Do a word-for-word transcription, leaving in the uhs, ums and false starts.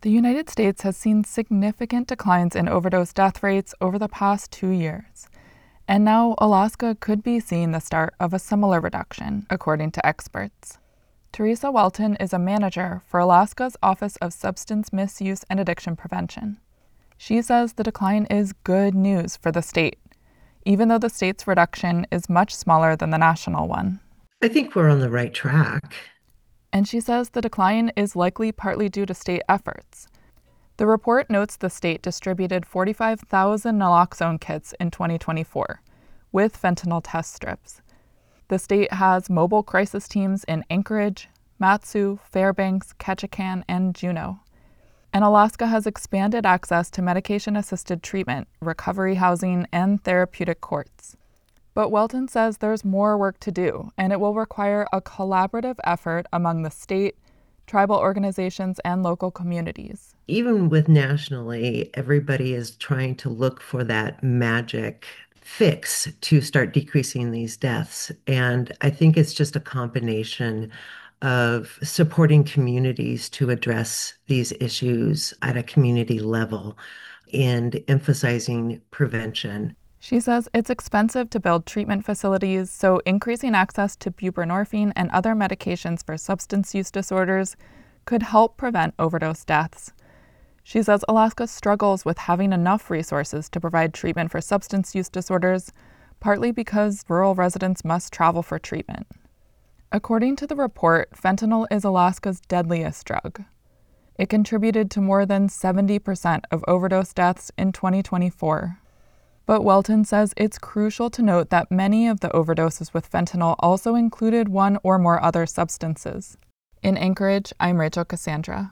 The United States has seen significant declines in overdose death rates over the past two years. And now Alaska could be seeing the start of a similar reduction, according to experts. Teresa Welton is a manager for Alaska's Office of Substance Misuse and Addiction Prevention. She says the decline is good news for the state, even though the state's reduction is much smaller than the national one. I think we're on the right track. And she says the decline is likely partly due to state efforts. The report notes the state distributed forty-five thousand naloxone kits in twenty twenty-four, with fentanyl test strips. The state has mobile crisis teams in Anchorage, Mat-Su, Fairbanks, Ketchikan, and Juneau. And Alaska has expanded access to medication-assisted treatment, recovery housing, and therapeutic courts. But Welton says there's more work to do, and it will require a collaborative effort among the state, tribal organizations, and local communities. Even with nationally, everybody is trying to look for that magic fix to start decreasing these deaths. And I think it's just a combination of supporting communities to address these issues at a community level and emphasizing prevention. She says it's expensive to build treatment facilities, so increasing access to buprenorphine and other medications for substance use disorders could help prevent overdose deaths. She says Alaska struggles with having enough resources to provide treatment for substance use disorders, partly because rural residents must travel for treatment. According to the report, fentanyl is Alaska's deadliest drug. It contributed to more than seventy percent of overdose deaths in twenty twenty-four. But Welton says it's crucial to note that many of the overdoses with fentanyl also included one or more other substances. In Anchorage, I'm Rachel Cassandra.